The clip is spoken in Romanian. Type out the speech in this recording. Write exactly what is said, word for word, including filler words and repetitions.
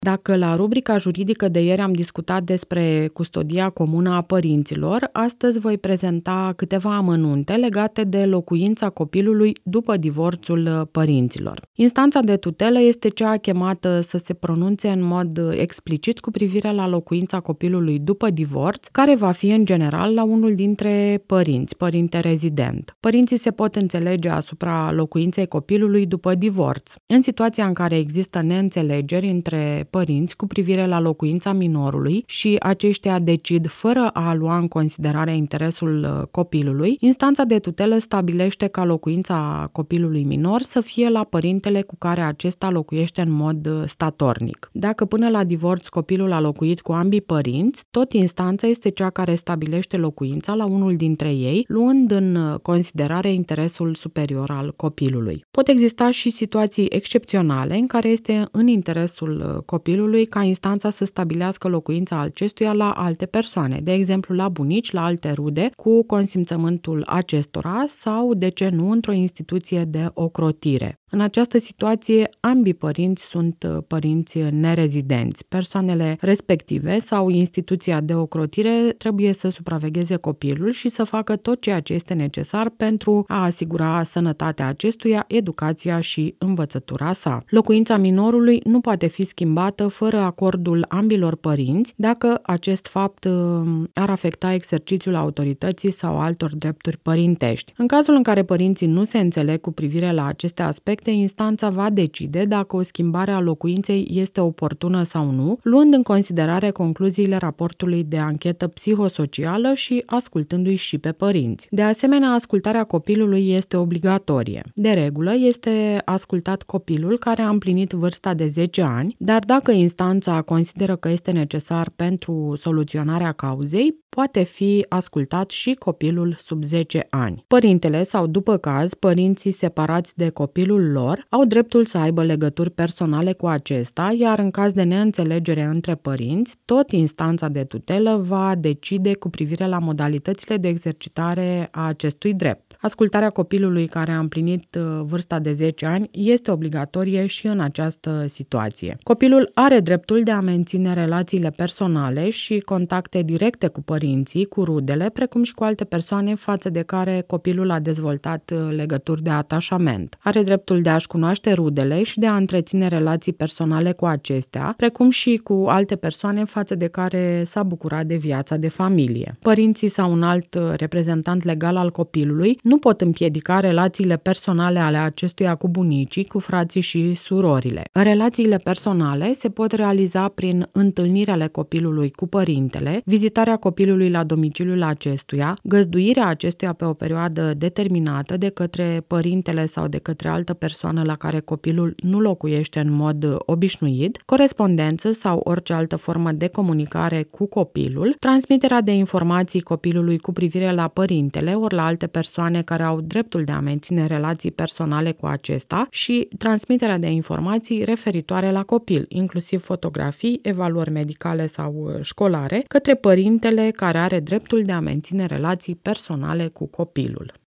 Dacă la rubrica juridică de ieri am discutat despre custodia comună a părinților, astăzi voi prezenta câteva amănunte legate de locuința copilului după divorțul părinților. Instanța de tutelă este cea chemată să se pronunțe în mod explicit cu privire la locuința copilului după divorț, care va fi în general la unul dintre părinți, părinte rezident. Părinții se pot înțelege asupra locuinței copilului după divorț. În situația în care există neînțelegeri între părinți cu privire la locuința minorului și aceștia decid fără a lua în considerare interesul copilului, instanța de tutelă stabilește ca locuința copilului minor să fie la părintele cu care acesta locuiește în mod statornic. Dacă până la divorț copilul a locuit cu ambii părinți, tot instanța este cea care stabilește locuința la unul dintre ei, luând în considerare interesul superior al copilului. Pot exista și situații excepționale în care este în interesul copilului copilului ca instanța să stabilească locuința acestuia la alte persoane, de exemplu la bunici, la alte rude, cu consimțământul acestora sau, de ce nu, într-o instituție de ocrotire. În această situație, ambii părinți sunt părinți nerezidenți. Persoanele respective sau instituția de ocrotire trebuie să supravegheze copilul și să facă tot ceea ce este necesar pentru a asigura sănătatea acestuia, educația și învățătura sa. Locuința minorului nu poate fi schimbată fără acordul ambilor părinți dacă acest fapt ar afecta exercițiul autorității sau altor drepturi părintești. În cazul în care părinții nu se înțeleg cu privire la aceste aspecte, instanța va decide dacă o schimbare a locuinței este oportună sau nu, luând în considerare concluziile raportului de anchetă psihosocială și ascultându-i și pe părinți. De asemenea, ascultarea copilului este obligatorie. De regulă, este ascultat copilul care a împlinit vârsta de zece ani, dar dacă instanța consideră că este necesar pentru soluționarea cauzei, poate fi ascultat și copilul sub zece ani. Părintele sau, după caz, părinții separați de copilul lor au dreptul să aibă legături personale cu acesta, iar în caz de neînțelegere între părinți, tot instanța de tutelă va decide cu privire la modalitățile de exercitare a acestui drept. Ascultarea copilului care a împlinit vârsta de zece ani este obligatorie și în această situație. Copilul are dreptul de a menține relațiile personale și contacte directe cu părinții, cu rudele, precum și cu alte persoane față de care copilul a dezvoltat legături de atașament. Are dreptul de a-și cunoaște rudele și de a întreține relații personale cu acestea, precum și cu alte persoane față de care s-a bucurat de viața de familie. Părinții sau un alt reprezentant legal al copilului nu pot împiedica relațiile personale ale acestuia cu bunicii, cu frații și surorile. Relațiile personale se pot realiza prin întâlnirea ale copilului cu părintele, vizitarea copilului la domiciliul acestuia, găzduirea acestuia pe o perioadă determinată de către părintele sau de către altă persoană la care copilul nu locuiește în mod obișnuit, corespondență sau orice altă formă de comunicare cu copilul, transmiterea de informații copilului cu privire la părintele ori la alte persoane care au dreptul de a menține relații personale cu acesta și transmiterea de informații referitoare la copil, inclusiv fotografii, evaluări medicale sau școlare, către părintele care are dreptul de a menține relații personale cu copilul.